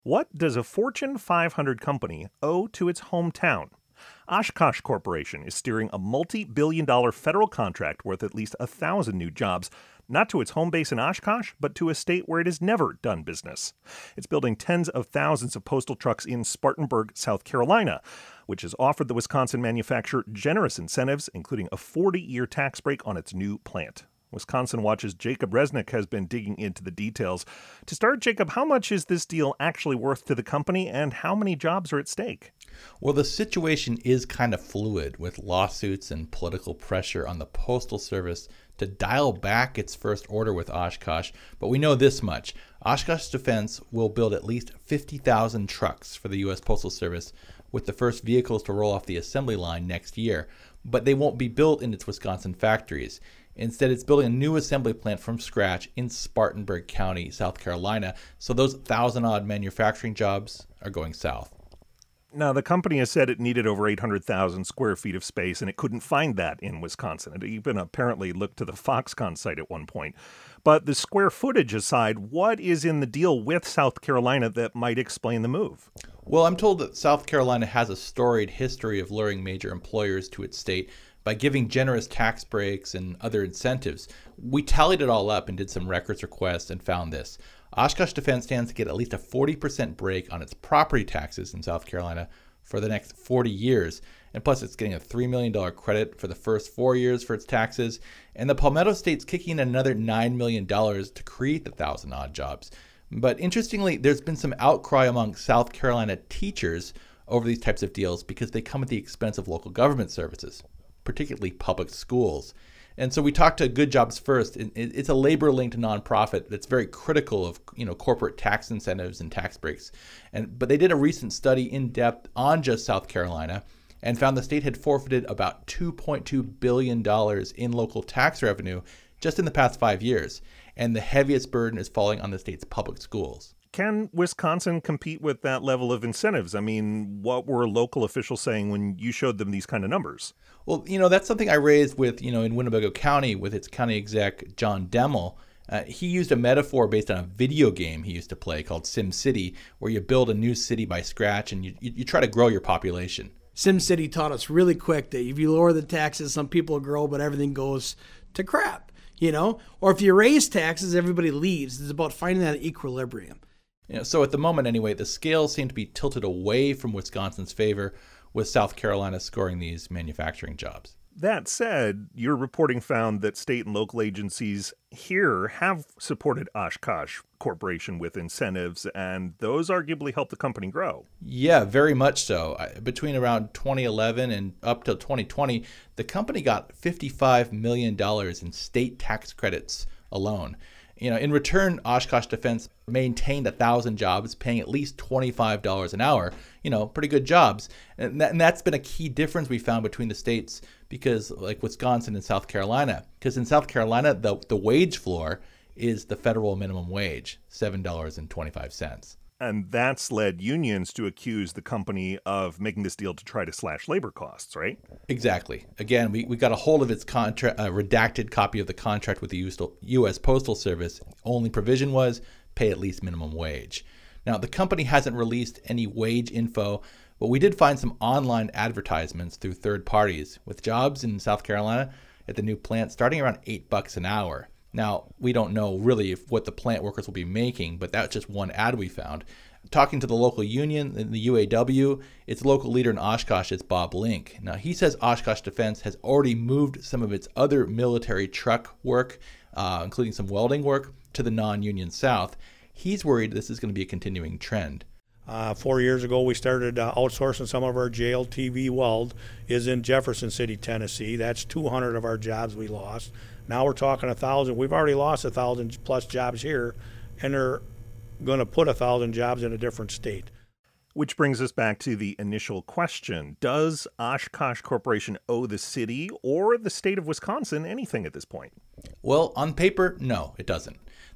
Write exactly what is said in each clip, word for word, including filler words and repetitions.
What does a Fortune five hundred company owe to its hometown? Oshkosh Corporation is steering a multi-billion dollar federal contract worth at least a thousand new jobs, not to its home base in Oshkosh, but to a state where it has never done business. It's building tens of thousands of postal trucks in Spartanburg, South Carolina, which has offered the Wisconsin manufacturer generous incentives, including a forty-year tax break on its new plant. Wisconsin Watch's Jacob Resnick has been digging into the details. To start, Jacob, how much is this deal actually worth to the company, and how many jobs are at stake? Well, the situation is kind of fluid, with lawsuits and political pressure on the Postal Service to dial back its first order with Oshkosh. But we know this much. Oshkosh Defense will build at least fifty thousand trucks for the U S Postal Service, with the first vehicles to roll off the assembly line next year. But they won't be built in its Wisconsin factories. Instead, it's building a new assembly plant from scratch in Spartanburg County, South Carolina. So those thousand-odd manufacturing jobs are going south. Now, the company has said it needed over eight hundred thousand square feet of space, and it couldn't find that in Wisconsin. It even apparently looked to the Foxconn site at one point. But the square footage aside, what is in the deal with South Carolina that might explain the move? Well, I'm told that South Carolina has a storied history of luring major employers to its state by giving generous tax breaks and other incentives. We tallied it all up and did some records requests and found this. Oshkosh Defense stands to get at least a forty percent break on its property taxes in South Carolina for the next forty years. And plus, it's getting a three million dollars credit for the first four years for its taxes. And the Palmetto State's kicking in another nine million dollars to create the thousand odd jobs. But interestingly, there's been some outcry among South Carolina teachers over these types of deals because they come at the expense of local government services, particularly public schools. And so we talked to Good Jobs First. It's a labor-linked nonprofit that's very critical of, you know, corporate tax incentives and tax breaks. And but they did a recent study in depth on just South Carolina and found the state had forfeited about two point two billion dollars in local tax revenue just in the past five years. And the heaviest burden is falling on the state's public schools. Can Wisconsin compete with that level of incentives? I mean, what were local officials saying when you showed them these kind of numbers? Well, you know, that's something I raised with, you know, in Winnebago County with its county exec, John Demmel. Uh, he used a metaphor based on a video game he used to play called Sim City, where you build a new city by scratch and you, you, you try to grow your population. SimCity taught us really quick that if you lower the taxes, some people grow, but everything goes to crap, you know? Or if you raise taxes, everybody leaves. It's about finding that equilibrium. You know, so at the moment, anyway, the scales seem to be tilted away from Wisconsin's favor, with South Carolina scoring these manufacturing jobs. That said, your reporting found that state and local agencies here have supported Oshkosh Corporation with incentives, and those arguably help the company grow. Yeah, very much so. Between around twenty eleven and up till twenty twenty, the company got fifty-five million dollars in state tax credits alone. You know, in return, Oshkosh Defense maintained one thousand jobs, paying at least twenty-five dollars an hour. You know, pretty good jobs. And, that, and that's been a key difference we found between the states because, like Wisconsin and South Carolina, because in South Carolina, the, the wage floor is the federal minimum wage, seven dollars and twenty-five cents. And that's led unions to accuse the company of making this deal to try to slash labor costs, right? Exactly. Again, we, we got a hold of its contra- uh, redacted copy of the contract with the U S Postal Service. Only provision was pay at least minimum wage. Now, the company hasn't released any wage info, but we did find some online advertisements through third parties with jobs in South Carolina at the new plant starting around eight bucks an hour. Now, we don't know really if what the plant workers will be making, but that's just one ad we found. Talking to the local union, the U A W, its local leader in Oshkosh is Bob Link. Now, he says Oshkosh Defense has already moved some of its other military truck work, uh, including some welding work, to the non-union South. He's worried this is going to be a continuing trend. Uh, four years ago, we started uh, outsourcing some of our J L T V weld is in Jefferson City, Tennessee. That's two hundred of our jobs we lost. Now we're talking one thousand. We've already lost one thousand plus jobs here, and they're going to put one thousand jobs in a different state. Which brings us back to the initial question. Does Oshkosh Corporation owe the city or the state of Wisconsin anything at this point? Well, on paper, no, it doesn't.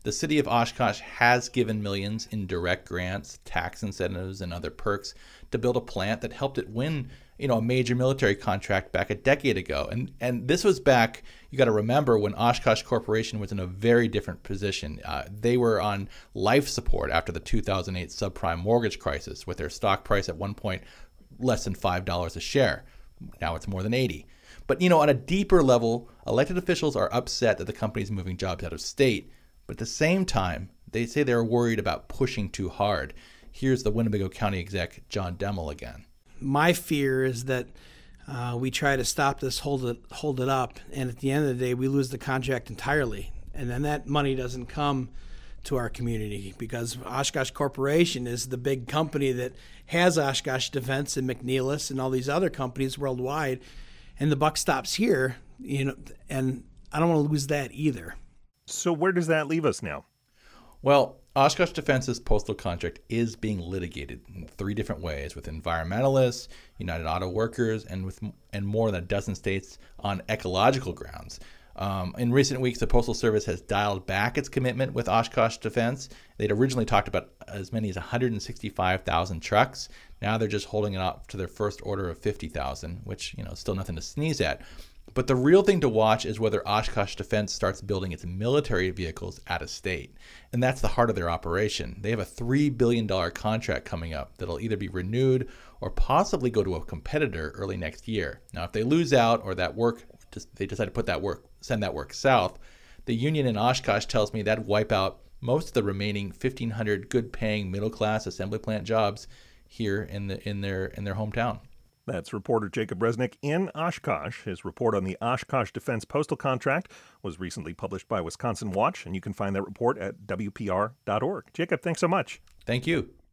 The city of Oshkosh has given millions in direct grants, tax incentives, and other perks to build a plant that helped it win, you know, a major military contract back a decade ago. And and this was back, you got to remember, when Oshkosh Corporation was in a very different position. Uh, they were on life support after the two thousand eight subprime mortgage crisis, with their stock price at one point less than five dollars a share. Now it's more than eighty. But, you know, on a deeper level, elected officials are upset that the company is moving jobs out of state. But at the same time, they say they're worried about pushing too hard. Here's the Winnebago County exec, John Demmel, again. My fear is that uh, we try to stop this, hold it, hold it up, and at the end of the day, we lose the contract entirely. And then that money doesn't come to our community, because Oshkosh Corporation is the big company that has Oshkosh Defense and McNeilus and all these other companies worldwide, and the buck stops here, you know, and I don't want to lose that either. So where does that leave us now? Well, Oshkosh Defense's postal contract is being litigated in three different ways, with environmentalists, United Auto Workers, and with and more than a dozen states on ecological grounds. Um, in recent weeks, the Postal Service has dialed back its commitment with Oshkosh Defense. They'd originally talked about as many as one hundred sixty-five thousand trucks. Now they're just holding it up to their first order of fifty thousand, which, you know, is still nothing to sneeze at. But the real thing to watch is whether Oshkosh Defense starts building its military vehicles out of state. And that's the heart of their operation. They have a three billion dollars contract coming up that'll either be renewed or possibly go to a competitor early next year. Now, if they lose out, or that work, they decide to put that work, send that work south, the union in Oshkosh tells me that'd wipe out most of the remaining fifteen hundred good-paying middle-class assembly plant jobs here in the in their in their hometown. That's reporter Jacob Resnick in Oshkosh. His report on the Oshkosh Defense Postal Contract was recently published by Wisconsin Watch, and you can find that report at W P R dot org. Jacob, thanks so much. Thank you.